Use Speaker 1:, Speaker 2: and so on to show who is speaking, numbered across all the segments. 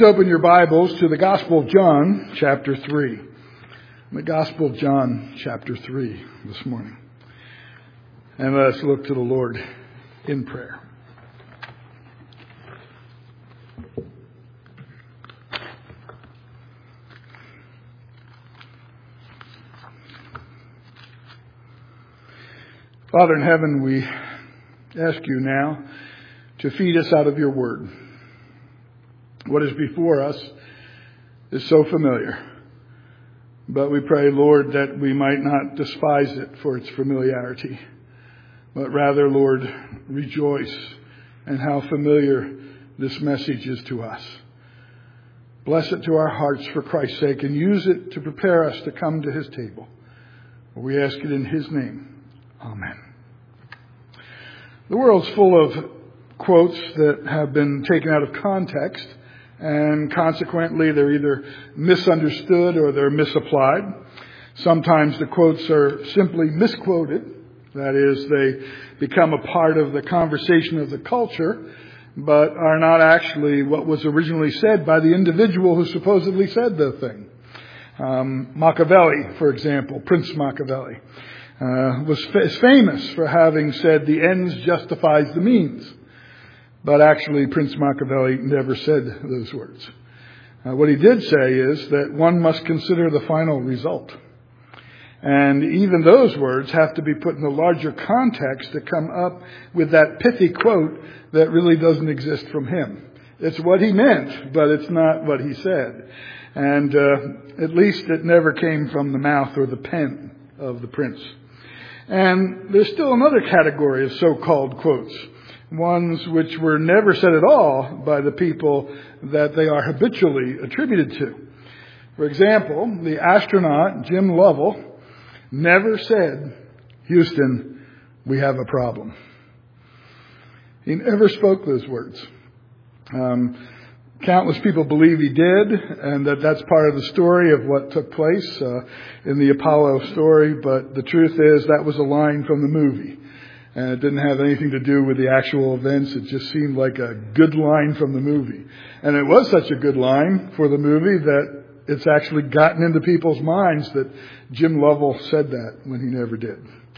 Speaker 1: Open your Bibles to the Gospel of John, chapter 3. The Gospel of John, chapter 3 this morning. And let us look to the Lord in prayer. Father in heaven, we ask you now to feed us out of your word. What is before us is so familiar. But we pray, Lord, that we might not despise it for its familiarity, but rather, Lord, rejoice in how familiar this message is to us. Bless it to our hearts for Christ's sake and use it to prepare us to come to his table. We ask it in his name. Amen. The world's full of quotes that have been taken out of context, and consequently they're either misunderstood or they're misapplied. Sometimes the quotes are simply misquoted. That is, they become a part of the conversation of the culture, but are not actually what was originally said by the individual who supposedly said the thing. Machiavelli, for example, Prince Machiavelli, was famous for having said the ends justifies the means. But actually, Prince Machiavelli never said those words. What he did say is that one must consider the final result. And even those words have to be put in a larger context to come up with that pithy quote that really doesn't exist from him. It's what he meant, but it's not what he said. And at least it never came from the mouth or the pen of the prince. And there's still another category of so-called quotes. Ones which were never said at all by the people that they are habitually attributed to. For example, the astronaut Jim Lovell never said, "Houston, we have a problem." He never spoke those words. Countless people believe he did, and that's part of the story of what took place in the Apollo story, but the truth is that was a line from the movie. And it didn't have anything to do with the actual events. It just seemed like a good line from the movie. And it was such a good line for the movie that it's actually gotten into people's minds that Jim Lovell said that when he never did.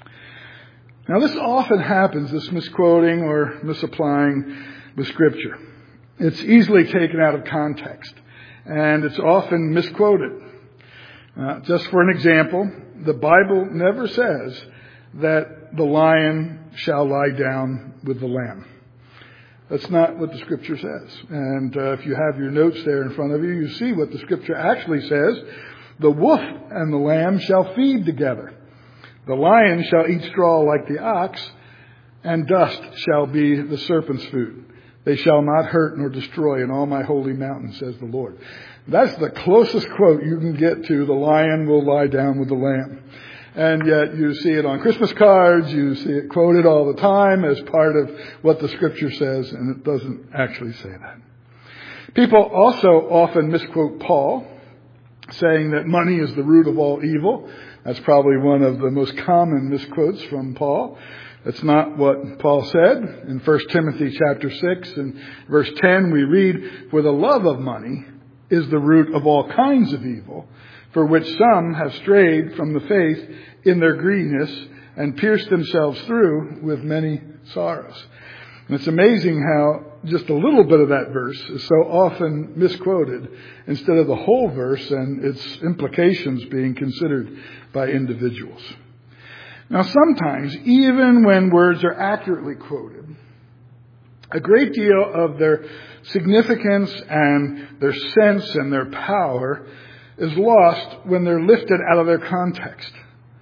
Speaker 1: Now this often happens, this misquoting or misapplying the Scripture. It's easily taken out of context. And it's often misquoted. Just for an example, the Bible never says that the lion shall lie down with the lamb. That's not what the Scripture says. And if you have your notes there in front of you, you see what the Scripture actually says. The wolf and the lamb shall feed together. The lion shall eat straw like the ox, and dust shall be the serpent's food. They shall not hurt nor destroy in all my holy mountain, says the Lord. That's the closest quote you can get to the lion will lie down with the lamb. And yet you see it on Christmas cards, you see it quoted all the time as part of what the Scripture says, and it doesn't actually say that. People also often misquote Paul, saying that money is the root of all evil. That's probably one of the most common misquotes from Paul. That's not what Paul said. In 1 Timothy chapter 6 and verse 10 we read, "For the love of money is the root of all kinds of evil, for which some have strayed from the faith in their greediness and pierced themselves through with many sorrows." And it's amazing how just a little bit of that verse is so often misquoted instead of the whole verse and its implications being considered by individuals. Now sometimes, even when words are accurately quoted, a great deal of their significance and their sense and their power is lost when they're lifted out of their context.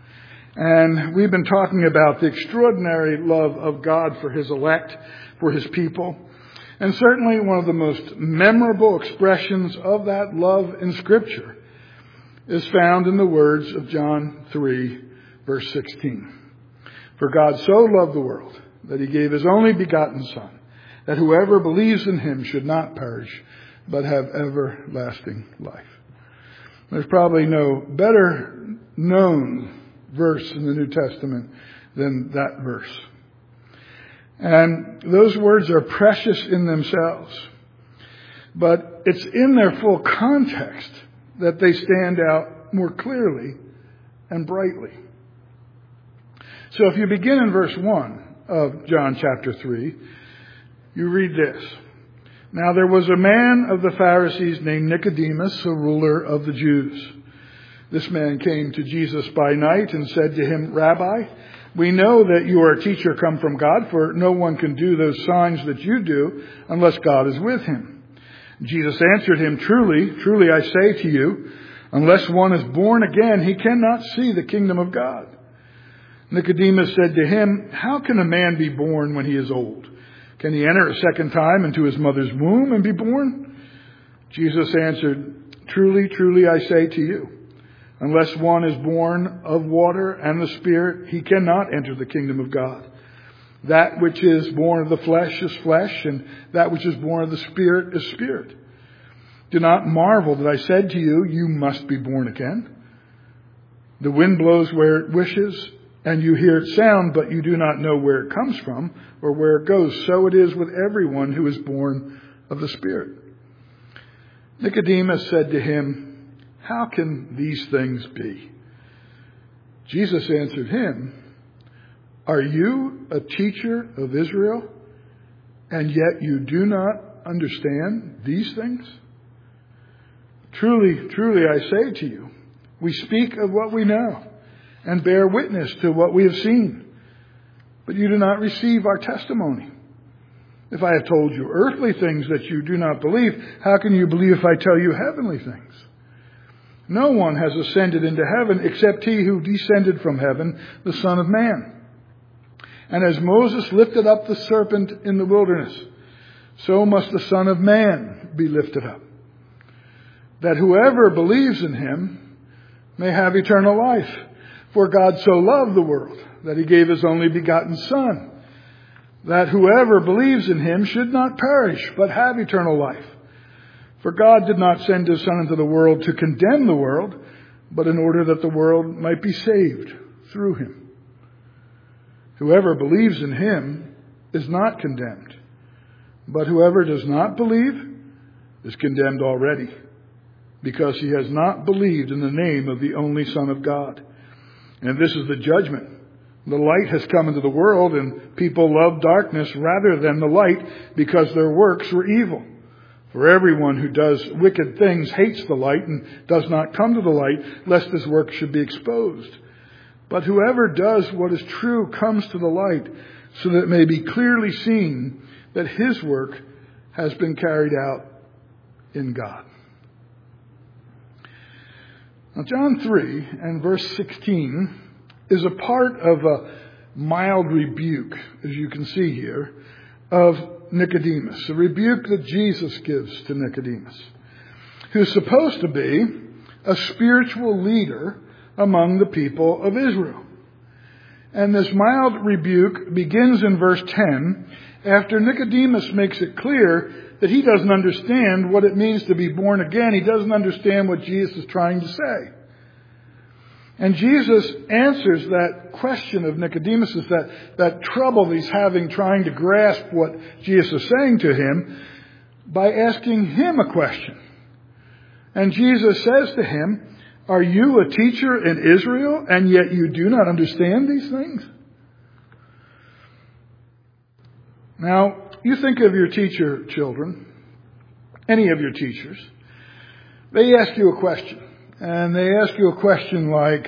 Speaker 1: And we've been talking about the extraordinary love of God for his elect, for his people. And certainly one of the most memorable expressions of that love in Scripture is found in the words of John 3, verse 16. "For God so loved the world that he gave his only begotten Son, that whoever believes in him should not perish, but have everlasting life." There's probably no better known verse in the New Testament than that verse. And those words are precious in themselves. But it's in their full context that they stand out more clearly and brightly. So if you begin in verse 1 of John chapter 3, you read this. Now there was a man of the Pharisees named Nicodemus, a ruler of the Jews. This man came to Jesus by night and said to him, Rabbi, we know that you are a teacher come from God, for no one can do those signs that you do unless God is with him. Jesus answered him, Truly, truly I say to you, unless one is born again, he cannot see the kingdom of God. Nicodemus said to him, How can a man be born when he is old? Can he enter a second time into his mother's womb and be born? Jesus answered, Truly, truly I say to you, unless one is born of water and the Spirit, he cannot enter the kingdom of God. That which is born of the flesh is flesh, and that which is born of the Spirit is spirit. Do not marvel that I said to you, you must be born again. The wind blows where it wishes, and you hear its sound, but you do not know where it comes from or where it goes. So it is with everyone who is born of the Spirit. Nicodemus said to him, How can these things be? Jesus answered him, Are you a teacher of Israel, and yet you do not understand these things? Truly, truly I say to you, we speak of what we know and bear witness to what we have seen, but you do not receive our testimony. If I have told you earthly things that you do not believe, how can you believe if I tell you heavenly things? No one has ascended into heaven except he who descended from heaven, the Son of Man. And as Moses lifted up the serpent in the wilderness, so must the Son of Man be lifted up, that whoever believes in him may have eternal life. For God so loved the world that he gave his only begotten Son, that whoever believes in him should not perish, but have eternal life. For God did not send his Son into the world to condemn the world, but in order that the world might be saved through him. Whoever believes in him is not condemned, but whoever does not believe is condemned already, because he has not believed in the name of the only Son of God. And this is the judgment. The light has come into the world, and people love darkness rather than the light, because their works were evil. For everyone who does wicked things hates the light and does not come to the light, lest his work should be exposed. But whoever does what is true comes to the light, so that it may be clearly seen that his work has been carried out in God. Now, John 3 and verse 16 is a part of a mild rebuke, as you can see here, of Nicodemus. A rebuke that Jesus gives to Nicodemus, who's supposed to be a spiritual leader among the people of Israel. And this mild rebuke begins in verse 10, after Nicodemus makes it clear that he doesn't understand what it means to be born again. He doesn't understand what Jesus is trying to say. And Jesus answers that question of Nicodemus, that trouble he's having trying to grasp what Jesus is saying to him, by asking him a question. And Jesus says to him, Are you a teacher in Israel, and yet you do not understand these things? Now, you think of your teacher, children, any of your teachers. They ask you a question. And they ask you a question like,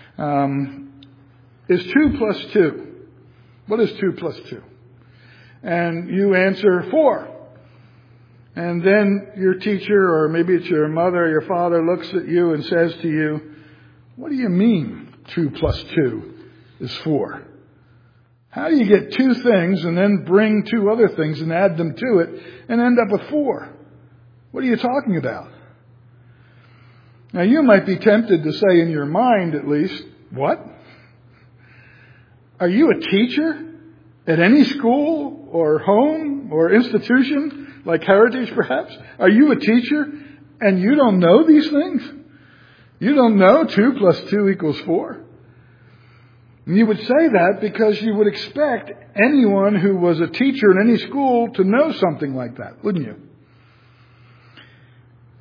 Speaker 1: is 2 plus 2? What is 2 plus 2? And you answer 4. And then your teacher, or maybe it's your mother or your father, looks at you and says to you, What do you mean 2 plus 2 is 4? How do you get 2 things and then bring 2 other things and add them to it and end up with 4? What are you talking about? Now, you might be tempted to say in your mind, at least, what? Are you a teacher at any school or home or institution, like Heritage perhaps? Are you a teacher and you don't know these things? You don't know 2 plus 2 equals 4? And you would say that because you would expect anyone who was a teacher in any school to know something like that, wouldn't you?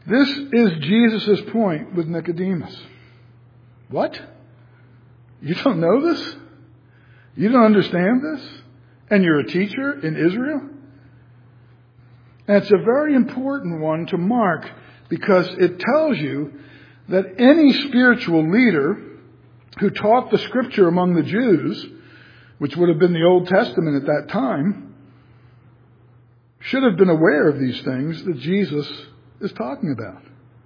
Speaker 1: This is Jesus' point with Nicodemus. What? You don't know this? You don't understand this? And you're a teacher in Israel? And it's a very important one to mark because it tells you that any spiritual leader who taught the Scripture among the Jews, which would have been the Old Testament at that time, should have been aware of these things that Jesus is talking about.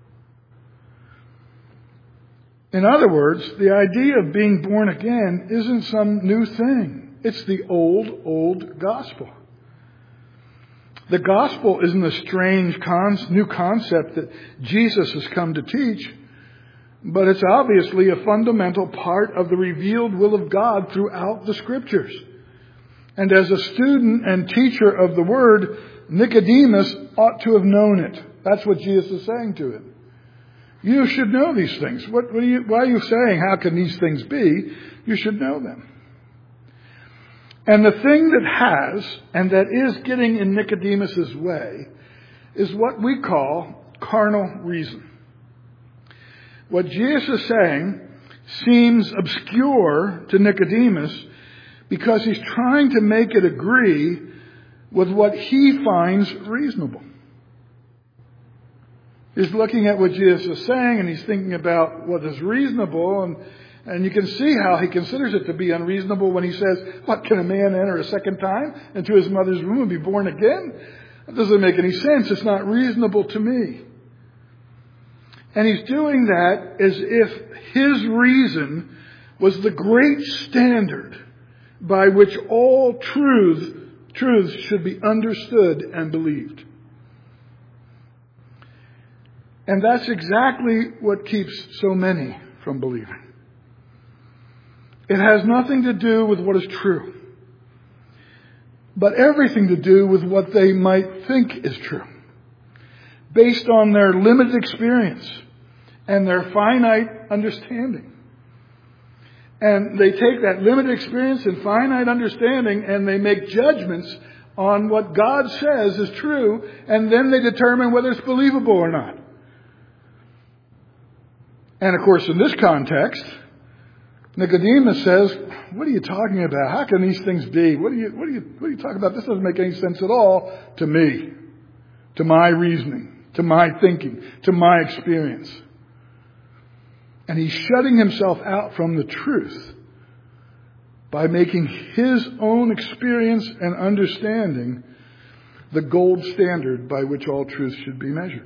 Speaker 1: In other words, the idea of being born again isn't some new thing. It's the old gospel. The gospel isn't a strange new concept that Jesus has come to teach, but it's obviously a fundamental part of the revealed will of God throughout the Scriptures. And as a student and teacher of the Word, Nicodemus ought to have known it. That's what Jesus is saying to him. You should know these things. Why are you saying, how can these things be? You should know them. And the thing that has, and that is getting in Nicodemus' way, is what we call carnal reason. What Jesus is saying seems obscure to Nicodemus because he's trying to make it agree with what he finds reasonable. He's looking at what Jesus is saying and he's thinking about what is reasonable, and you can see how he considers it to be unreasonable when he says, what, can a man enter a second time into his mother's womb and be born again? That doesn't make any sense. It's not reasonable to me. And he's doing that as if his reason was the great standard by which all truths should be understood and believed. And that's exactly what keeps so many from believing. It has nothing to do with what is true, but everything to do with what they might think is true, based on their limited experience and their finite understanding. And they take that limited experience and finite understanding and they make judgments on what God says is true, and then they determine whether it's believable or not. And of course, in this context, Nicodemus says, what are you talking about? How can these things be? What are you talking about? This doesn't make any sense at all to me, to my reasoning, to my thinking, to my experience. And he's shutting himself out from the truth by making his own experience and understanding the gold standard by which all truth should be measured.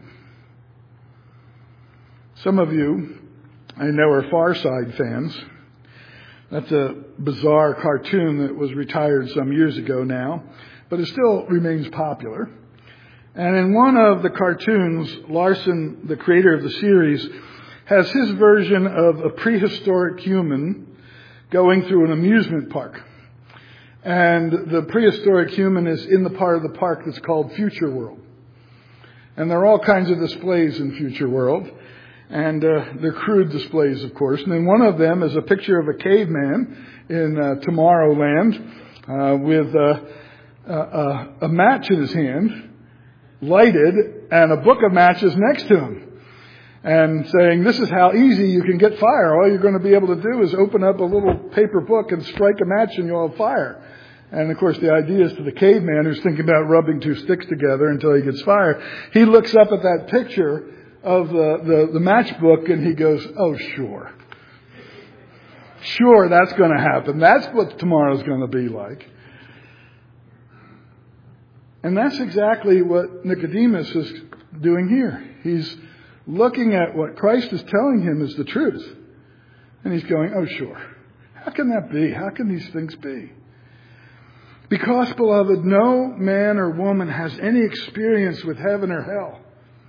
Speaker 1: Some of you, I know, are Far Side fans. That's a bizarre cartoon that was retired some years ago now, but it still remains popular. And in one of the cartoons, Larson, the creator of the series, has his version of a prehistoric human going through an amusement park. And the prehistoric human is in the part of the park that's called Future World. And there are all kinds of displays in Future World. And they're crude displays, of course. And then one of them is a picture of a caveman in Tomorrowland with a match in his hand, lighted, and a book of matches next to him. And saying, this is how easy you can get fire. All you're going to be able to do is open up a little paper book and strike a match and you'll have fire. And of course the idea is to the caveman who's thinking about rubbing two sticks together until he gets fire. He looks up at that picture of the matchbook and he goes, oh, sure. Sure, that's going to happen. That's what tomorrow's going to be like. And that's exactly what Nicodemus is doing here. He's looking at what Christ is telling him is the truth. And he's going, oh, sure. How can that be? How can these things be? Because, beloved, no man or woman has any experience with heaven or hell,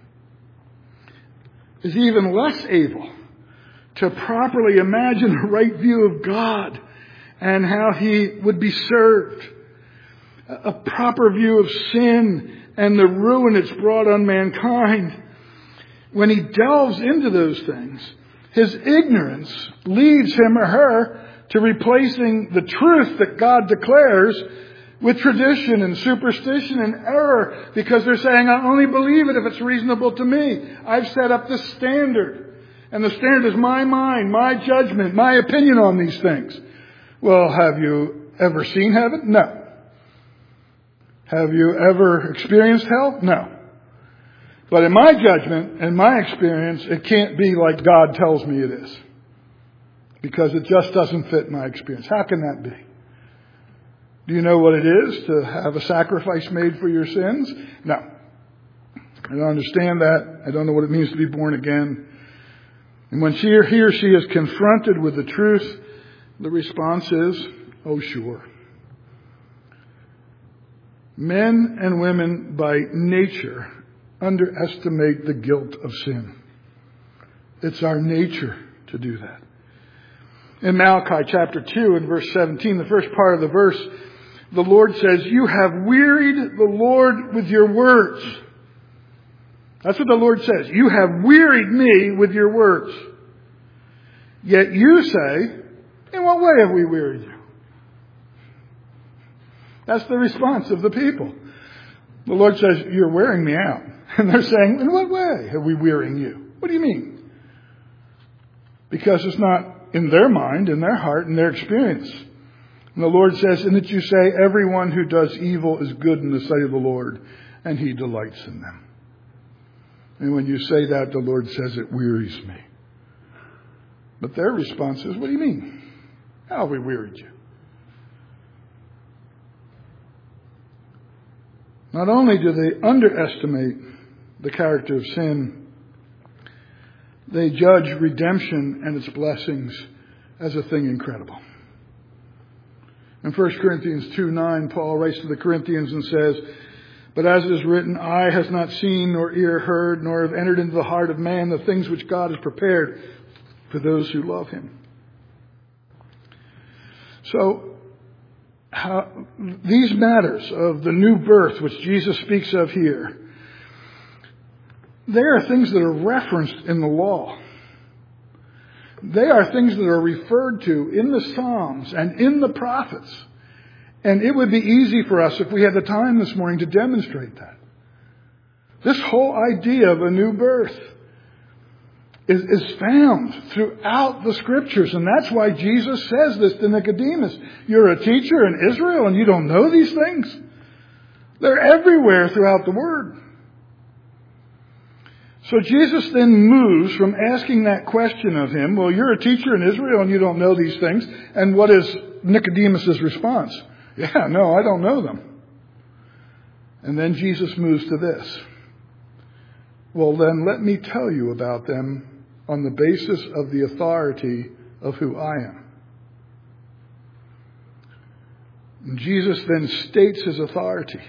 Speaker 1: is even less able to properly imagine a right view of God and how he would be served. A proper view of sin and the ruin it's brought on mankind. When he delves into those things, his ignorance leads him or her to replacing the truth that God declares with tradition and superstition and error, because they're saying, I only believe it if it's reasonable to me. I've set up the standard. And the standard is my mind, my judgment, my opinion on these things. Well, have you ever seen heaven? No. Have you ever experienced hell? No. But in my judgment and my experience, it can't be like God tells me it is. Because it just doesn't fit my experience. How can that be? Do you know what it is to have a sacrifice made for your sins? No. I don't understand that. I don't know what it means to be born again. And when he or she is confronted with the truth, the response is, oh sure. Men and women by nature underestimate the guilt of sin. It's our nature to do that. In Malachi chapter 2 and verse 17, the first part of the verse, the Lord says, you have wearied the Lord with your words. That's what the Lord says. You have wearied me with your words. Yet you say, in what way have we wearied you? That's the response of the people. The Lord says, you're wearing me out. And they're saying, in what way are we wearying you? What do you mean? Because it's not in their mind, in their heart, in their experience. And the Lord says, in that you say, everyone who does evil is good in the sight of the Lord, and he delights in them. And when you say that, the Lord says, it wearies me. But their response is, what do you mean? How have we wearied you? Not only do they underestimate the character of sin, they judge redemption and its blessings as a thing incredible. In 1 Corinthians 2:9, Paul writes to the Corinthians and says, but as it is written, eye has not seen, nor ear heard, nor have entered into the heart of man the things which God has prepared for those who love him. So, these matters of the new birth, which Jesus speaks of here, they are things that are referenced in the law. They are things that are referred to in the Psalms and in the prophets. And it would be easy for us, if we had the time this morning, to demonstrate that. This whole idea of a new birth is found throughout the Scriptures. And that's why Jesus says this to Nicodemus. You're a teacher in Israel and you don't know these things? They're everywhere throughout the Word. So Jesus then moves from asking that question of him, well, you're a teacher in Israel and you don't know these things. And what is Nicodemus' response? Yeah, no, I don't know them. And then Jesus moves to this. Well, then let me tell you about them on the basis of the authority of who I am. And Jesus then states his authority,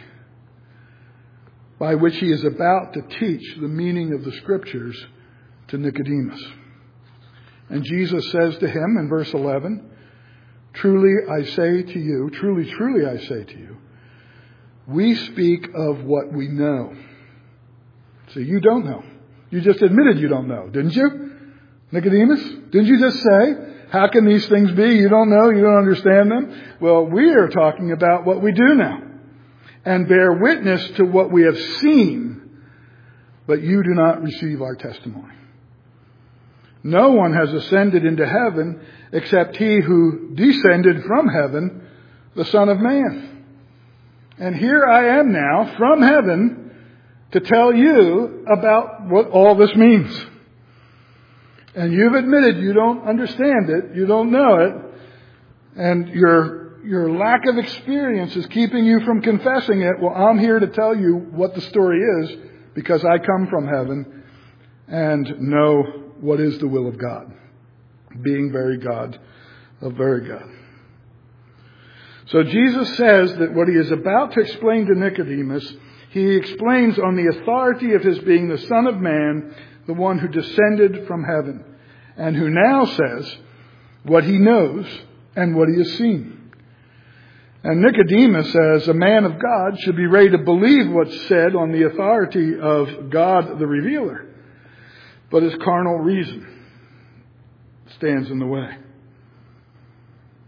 Speaker 1: by which he is about to teach the meaning of the Scriptures to Nicodemus. And Jesus says to him in verse 11, truly I say to you, truly, truly I say to you, we speak of what we know. So you don't know. You just admitted you don't know, didn't you? Nicodemus, didn't you just say, how can these things be? You don't know, you don't understand them. Well, we are talking about what we do know and bear witness to what we have seen, but you do not receive our testimony. No one has ascended into heaven except he who descended from heaven, the Son of Man. And here I am now from heaven to tell you about what all this means. And you've admitted you don't understand it, you don't know it, and your lack of experience is keeping you from confessing it. Well, I'm here to tell you what the story is, because I come from heaven and know what is the will of God, being very God of very God. So Jesus says that what he is about to explain to Nicodemus, he explains on the authority of his being the Son of Man, the one who descended from heaven, and who now says what he knows and what he has seen. And Nicodemus, as a man of God, should be ready to believe what's said on the authority of God the Revealer. But his carnal reason stands in the way.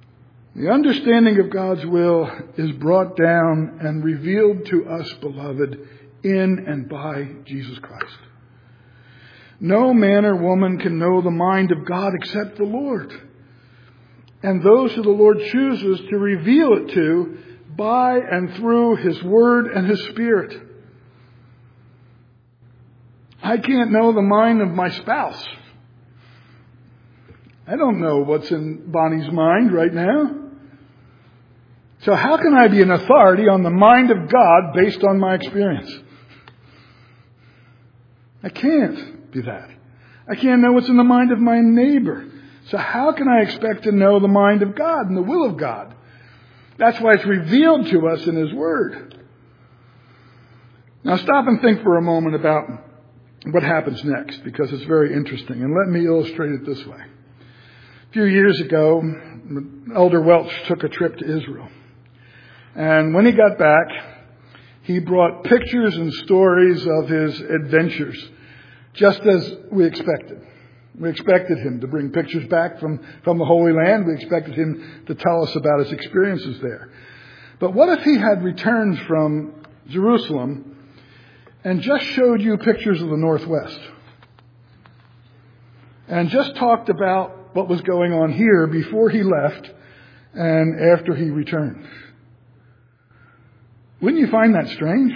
Speaker 1: The understanding of God's will is brought down and revealed to us, beloved, in and by Jesus Christ. No man or woman can know the mind of God except the Lord, and those who the Lord chooses to reveal it to by and through His Word and His Spirit. I can't know the mind of my spouse. I don't know what's in Bonnie's mind right now. So how can I be an authority on the mind of God based on my experience? I can't be that. I can't know what's in the mind of my neighbor. So how can I expect to know the mind of God and the will of God? That's why it's revealed to us in His Word. Now stop and think for a moment about what happens next, because it's very interesting. And let me illustrate it this way. A few years ago, Elder Welch took a trip to Israel. And when he got back, he brought pictures and stories of his adventures, just as we expected. We expected him to bring pictures back from the Holy Land. We expected him to tell us about his experiences there. But what if he had returned from Jerusalem and just showed you pictures of the Northwest and just talked about what was going on here before he left and after he returned? Wouldn't you find that strange?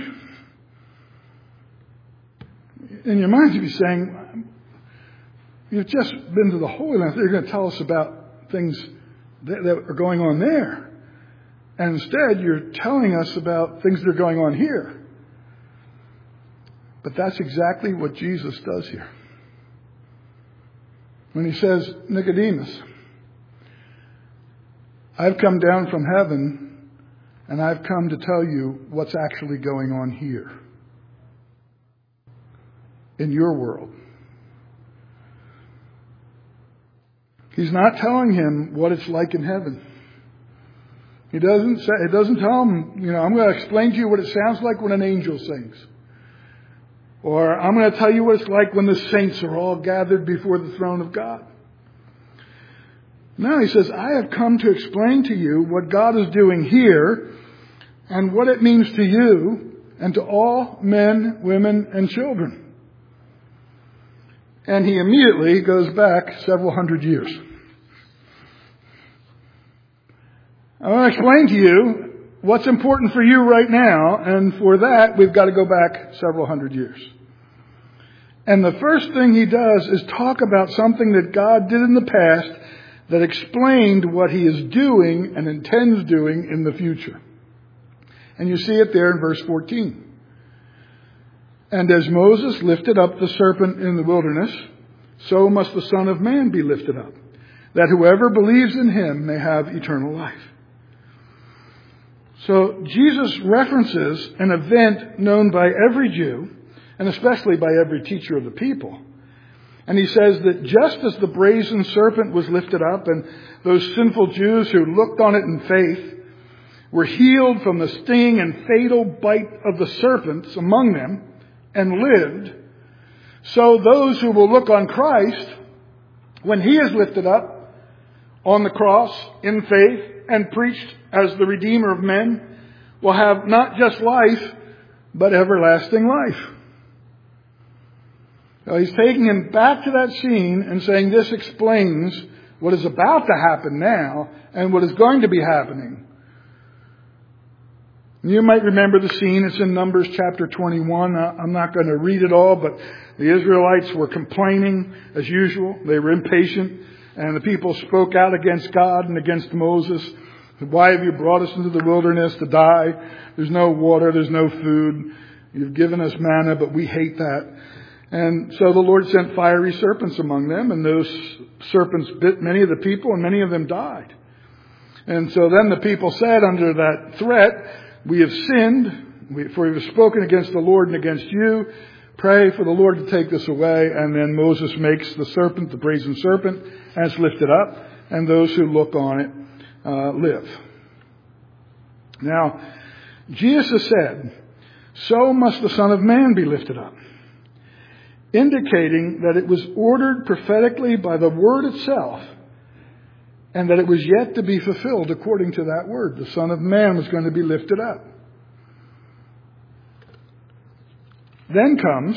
Speaker 1: In your mind, you'd be saying, you've just been to the Holy Land. They're going to tell us about things that are going on there. And instead, you're telling us about things that are going on here. But that's exactly what Jesus does here. When He says, Nicodemus, I've come down from heaven and I've come to tell you what's actually going on here in your world. He's not telling him what it's like in heaven. It doesn't tell him, I'm going to explain to you what it sounds like when an angel sings. Or I'm going to tell you what it's like when the saints are all gathered before the throne of God. No, He says, I have come to explain to you what God is doing here and what it means to you and to all men, women, and children. And He immediately goes back several hundred years. I want to explain to you what's important for you right now, and for that, we've got to go back several hundred years. And the first thing He does is talk about something that God did in the past that explained what He is doing and intends doing in the future. And you see it there in verse 14. And as Moses lifted up the serpent in the wilderness, so must the Son of Man be lifted up, that whoever believes in Him may have eternal life. So Jesus references an event known by every Jew, and especially by every teacher of the people. And He says that just as the brazen serpent was lifted up, and those sinful Jews who looked on it in faith were healed from the sting and fatal bite of the serpents among them and lived, so those who will look on Christ, when He is lifted up on the cross in faith and preached as the Redeemer of men, will have not just life, but everlasting life. So He's taking him back to that scene and saying this explains what is about to happen now and what is going to be happening. You might remember the scene. It's in Numbers chapter 21. I'm not going to read it all, but the Israelites were complaining as usual. They were impatient, and the people spoke out against God and against Moses. Why have you brought us into the wilderness to die? There's no water, there's no food. You've given us manna, but we hate that. And so the Lord sent fiery serpents among them, and those serpents bit many of the people, and many of them died. And so then the people said under that threat, we have sinned, for we have spoken against the Lord and against you. Pray for the Lord to take this away. And then Moses makes the serpent, the brazen serpent, and it's lifted up, and those who look on it live. Now, Jesus said, so must the Son of Man be lifted up, indicating that it was ordered prophetically by the Word itself, and that it was yet to be fulfilled according to that word. The Son of Man was going to be lifted up. Then comes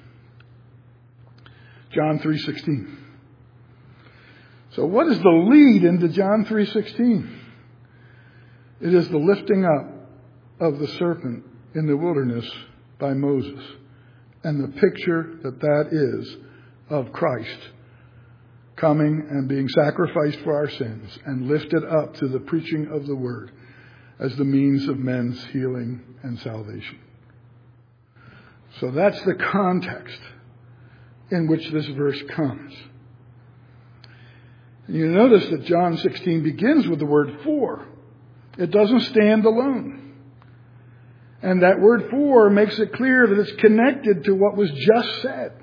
Speaker 1: John 3:16. So what is the lead into John 3:16? It is the lifting up of the serpent in the wilderness by Moses, and the picture that is of Christ coming and being sacrificed for our sins and lifted up to the preaching of the word as the means of men's healing and salvation. So that's the context in which this verse comes. And you notice that John 16 begins with the word for. It doesn't stand alone. And that word for makes it clear that it's connected to what was just said.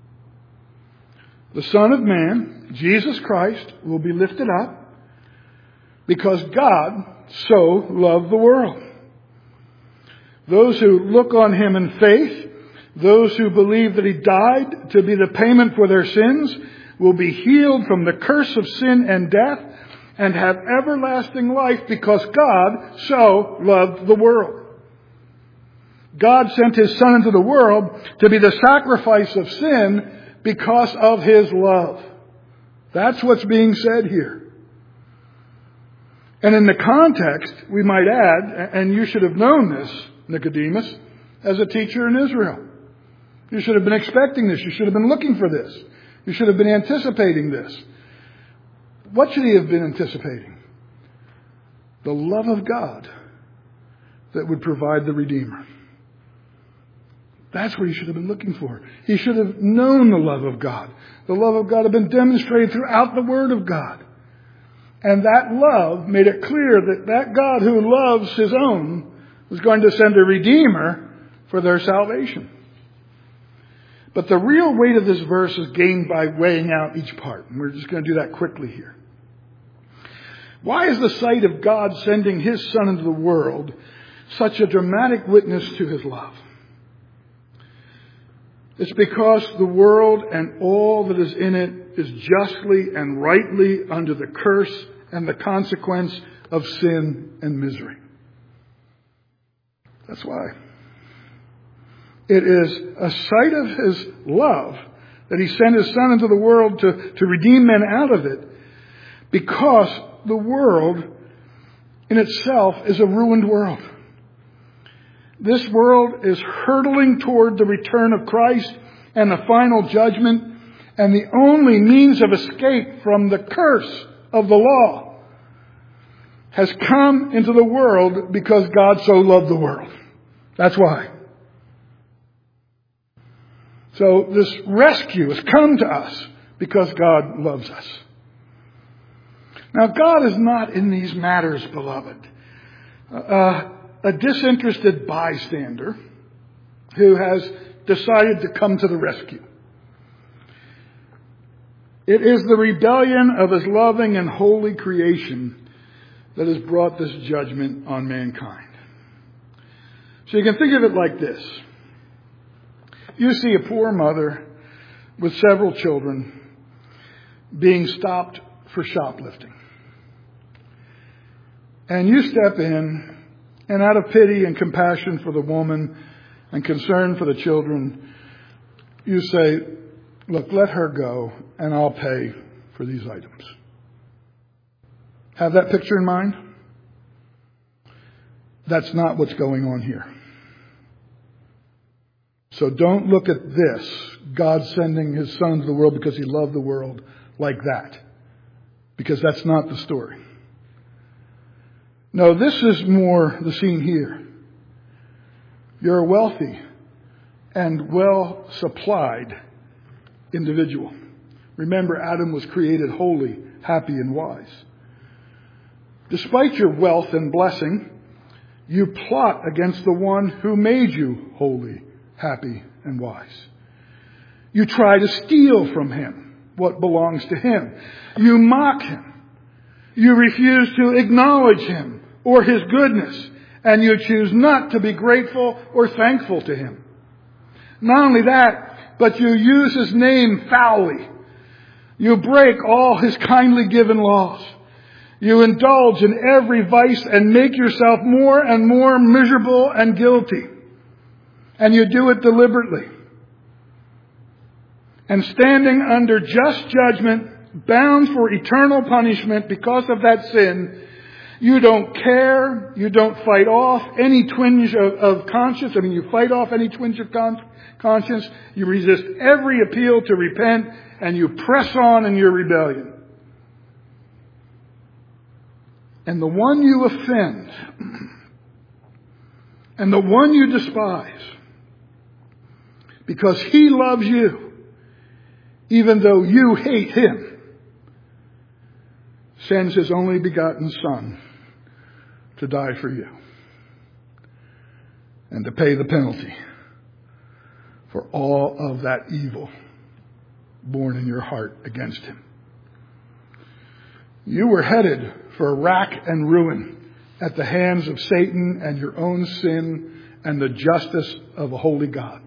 Speaker 1: The Son of Man, Jesus Christ, will be lifted up because God so loved the world. Those who look on him in faith, those who believe that he died to be the payment for their sins, will be healed from the curse of sin and death and have everlasting life because God so loved the world. God sent his Son into the world to be the sacrifice of sin because of his love. That's what's being said here. And in the context, we might add, and you should have known this, Nicodemus, as a teacher in Israel. You should have been expecting this. You should have been looking for this. You should have been anticipating this. What should he have been anticipating? The love of God that would provide the Redeemer. That's what he should have been looking for. He should have known the love of God. The love of God had been demonstrated throughout the Word of God. And that love made it clear that that God who loves his own was going to send a Redeemer for their salvation. But the real weight of this verse is gained by weighing out each part. And we're just going to do that quickly here. Why is the sight of God sending his Son into the world such a dramatic witness to his love? It's because the world and all that is in it is justly and rightly under the curse and the consequence of sin and misery. That's why. It is a sight of his love that he sent his Son into the world to redeem men out of it, because the world in itself is a ruined world. This world is hurtling toward the return of Christ and the final judgment, and the only means of escape from the curse of the law has come into the world because God so loved the world. That's why. So this rescue has come to us because God loves us. Now, God is not in these matters, beloved, a disinterested bystander who has decided to come to the rescue. It is the rebellion of his loving and holy creation that has brought this judgment on mankind. So you can think of it like this. You see a poor mother with several children being stopped for shoplifting. And you step in, and out of pity and compassion for the woman and concern for the children, you say, look, let her go and I'll pay for these items. Have that picture in mind? That's not what's going on here. So don't look at this, God sending his Son to the world because he loved the world, like that. Because that's not the story. No, this is more the scene here. You're a wealthy and well-supplied individual. Remember, Adam was created holy, happy, and wise. Despite your wealth and blessing, you plot against the one who made you holy, happy, and wise. You try to steal from him what belongs to him. You mock him. You refuse to acknowledge him or his goodness, and you choose not to be grateful or thankful to him. Not only that, but you use his name foully. You break all his kindly given laws. You indulge in every vice and make yourself more and more miserable and guilty. And you do it deliberately. And standing under just judgment, bound for eternal punishment because of that sin, you don't care, you don't fight off any twinge of conscience. You fight off any twinge of conscience. You resist every appeal to repent, and you press on in your rebellion. And the one you offend, and the one you despise, because he loves you, even though you hate him, sends his only begotten Son to die for you and to pay the penalty for all of that evil born in your heart against him. You were headed for wrack and ruin at the hands of Satan and your own sin and the justice of a holy God.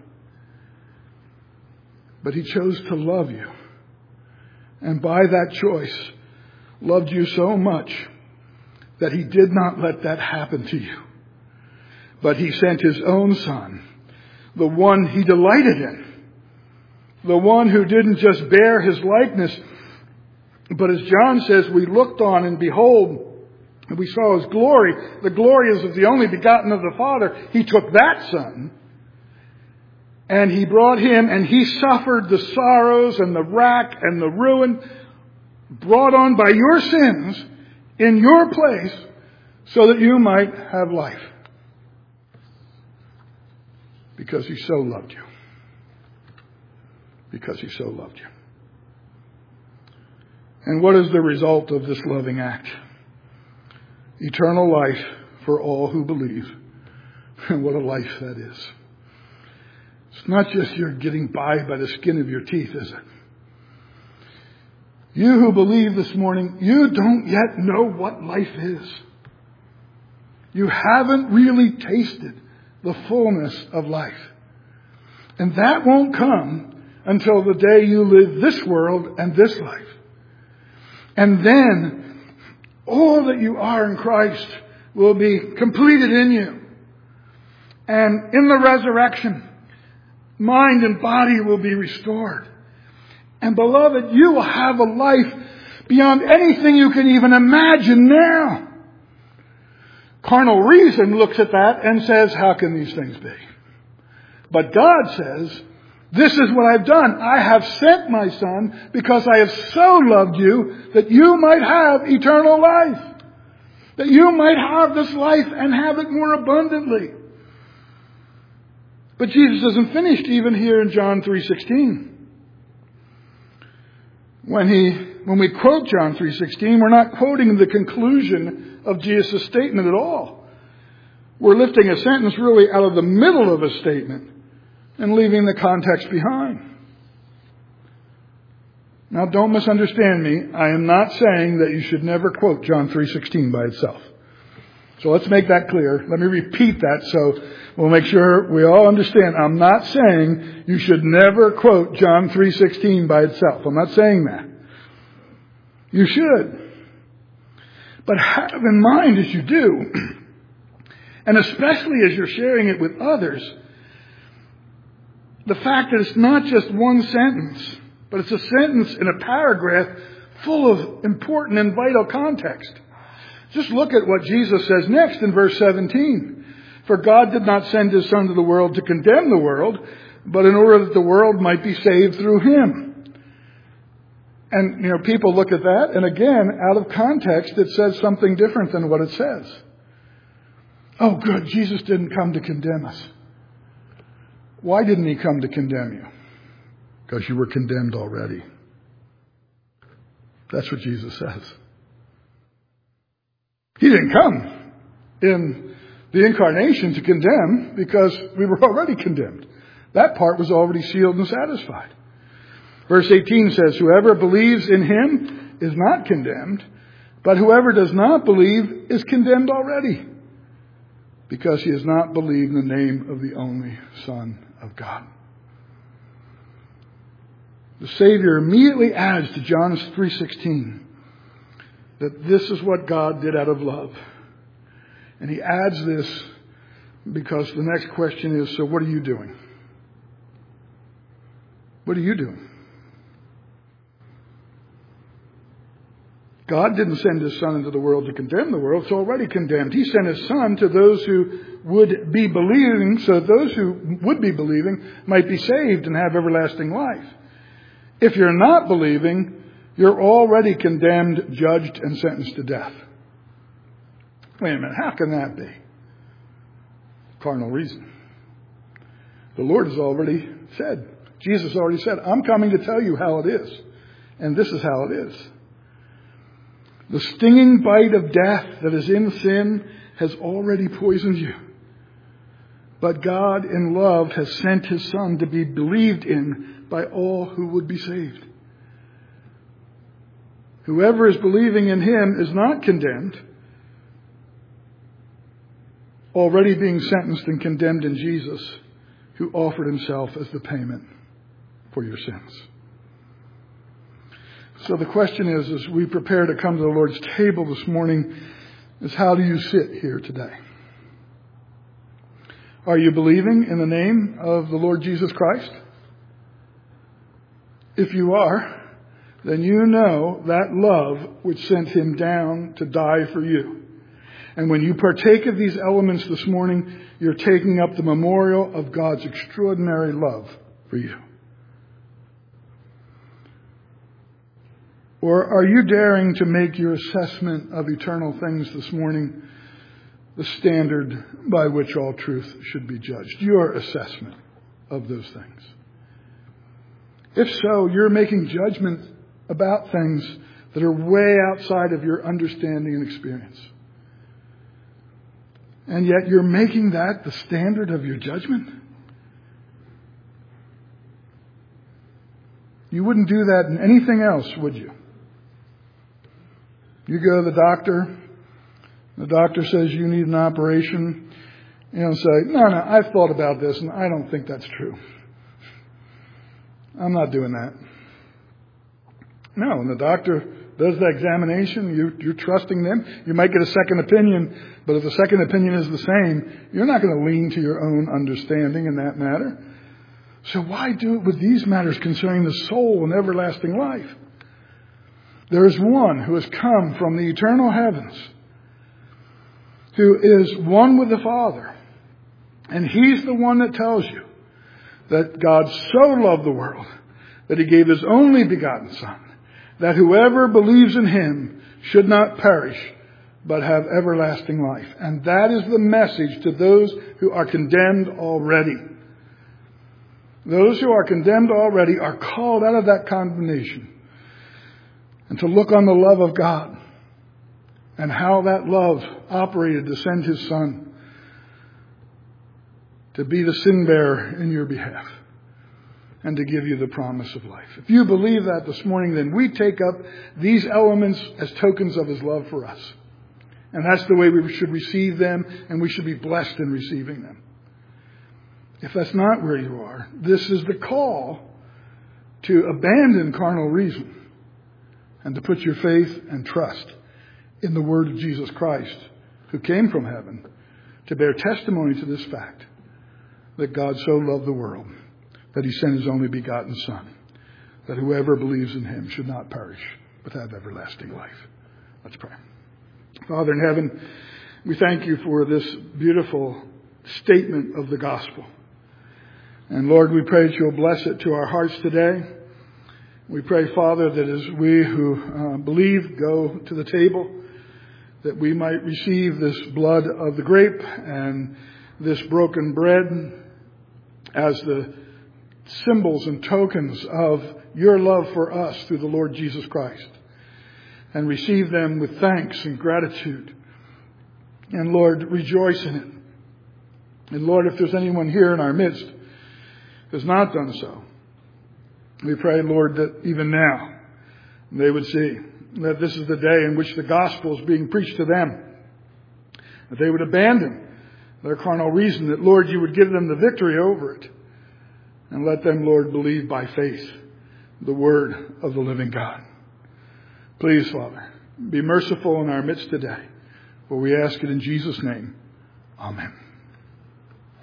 Speaker 1: But he chose to love you. And by that choice, loved you so much that he did not let that happen to you. But he sent his own Son, the one he delighted in, the one who didn't just bear his likeness, but as John says, we looked on and behold, and we saw his glory. The glory is of the only begotten of the Father. He took that Son, and he brought him, and he suffered the sorrows and the wrack and the ruin brought on by your sins in your place so that you might have life. Because he so loved you. Because he so loved you. And what is the result of this loving act? Eternal life for all who believe. And what a life that is. It's not just you're getting by the skin of your teeth, is it? You who believe this morning, you don't yet know what life is. You haven't really tasted the fullness of life. And that won't come until the day you live this world and this life. And then all that you are in Christ will be completed in you. And in the resurrection, mind and body will be restored. And beloved, you will have a life beyond anything you can even imagine now. Carnal reason looks at that and says, how can these things be? But God says, this is what I've done. I have sent my Son because I have so loved you that you might have eternal life. That you might have this life and have it more abundantly. But Jesus isn't finished even here in John 3:16. When we quote John 3:16, we're not quoting the conclusion of Jesus' statement at all. We're lifting a sentence really out of the middle of a statement and leaving the context behind. Now, don't misunderstand me. I am not saying that you should never quote John 3:16 by itself. So let's make that clear. Let me repeat that so we'll make sure we all understand. I'm not saying you should never quote John 3:16 by itself. I'm not saying that. You should. But have in mind as you do, and especially as you're sharing it with others, the fact that it's not just one sentence, but it's a sentence in a paragraph full of important and vital context. Just look at what Jesus says next in verse 17. For God did not send his Son to the world to condemn the world, but in order that the world might be saved through him. And, people look at that, and again, out of context, it says something different than what it says. Oh, good, Jesus didn't come to condemn us. Why didn't he come to condemn you? Because you were condemned already. That's what Jesus says. He didn't come in the incarnation to condemn because we were already condemned. That part was already sealed and satisfied. Verse 18 says, whoever believes in him is not condemned, but whoever does not believe is condemned already, because he has not believed in the name of the only Son of God. The Savior immediately adds to John 3:16, that this is what God did out of love. And he adds this because the next question is, so what are you doing? What are you doing? God didn't send his Son into the world to condemn the world. It's already condemned. He sent his Son to those who would be believing, so those who would be believing might be saved and have everlasting life. If you're not believing, you're already condemned, judged, and sentenced to death. Wait a minute, how can that be? Carnal reason. The Lord has already said, Jesus already said, I'm coming to tell you how it is. And this is how it is. The stinging bite of death that is in sin has already poisoned you. But God in love has sent his Son to be believed in by all who would be saved. Whoever is believing in him is not condemned, already being sentenced and condemned in Jesus, who offered himself as the payment for your sins. So the question is, as we prepare to come to the Lord's table this morning, is how do you sit here today? Are you believing in the name of the Lord Jesus Christ? If you are, then you know that love which sent him down to die for you. And when you partake of these elements this morning, you're taking up the memorial of God's extraordinary love for you. Or are you daring to make your assessment of eternal things this morning the standard by which all truth should be judged? Your assessment of those things. If so, you're making judgment about things that are way outside of your understanding and experience. And yet you're making that the standard of your judgment? You wouldn't do that in anything else, would you? You go to the doctor says you need an operation, say, no, I've thought about this and I don't think that's true. I'm not doing that. No, when the doctor does the examination, you're trusting them. You might get a second opinion, but if the second opinion is the same, you're not going to lean to your own understanding in that matter. So why do it with these matters concerning the soul and everlasting life? There is one who has come from the eternal heavens, who is one with the Father. And he's the one that tells you that God so loved the world that he gave his only begotten Son, that whoever believes in him should not perish, but have everlasting life. And that is the message to those who are condemned already. Those who are condemned already are called out of that condemnation and to look on the love of God and how that love operated to send his Son to be the sin bearer in your behalf and to give you the promise of life. If you believe that this morning, then we take up these elements as tokens of his love for us. And that's the way we should receive them, and we should be blessed in receiving them. If that's not where you are, this is the call to abandon carnal reason and to put your faith and trust in the word of Jesus Christ, who came from heaven to bear testimony to this fact, that God so loved the world that he sent his only begotten Son, that whoever believes in him should not perish, but have everlasting life. Let's pray. Father in heaven, we thank you for this beautiful statement of the gospel. And Lord, we pray that you'll bless it to our hearts today. We pray, Father, that as we who believe go to the table, that we might receive this blood of the grape and this broken bread as the symbols and tokens of your love for us through the Lord Jesus Christ, and receive them with thanks and gratitude. And Lord, rejoice in it. And Lord, if there's anyone here in our midst who has not done so, we pray, Lord, that even now they would see that this is the day in which the gospel is being preached to them, that they would abandon their carnal reason, that, Lord, you would give them the victory over it, and let them, Lord, believe by faith the word of the living God. Please, Father, Be merciful in our midst today. For we ask it in Jesus' name. Amen.